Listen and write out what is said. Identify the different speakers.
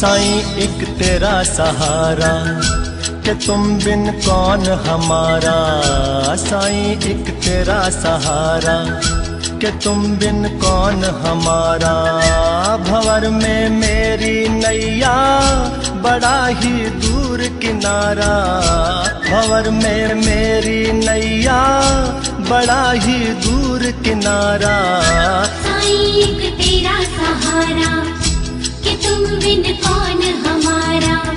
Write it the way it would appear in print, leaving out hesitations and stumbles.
Speaker 1: साईं एक तेरा सहारा कि तुम बिन कौन हमारा। साईं एक तेरा सहारा कि तुम बिन कौन हमारा। भंवर में मेरी नैया बड़ा ही दूर किनारा। भंवर में मेरी नैया बड़ा ही दूर किनारा।
Speaker 2: साईं एक तेरा सहारा कि तुम बिन कौन हमारा।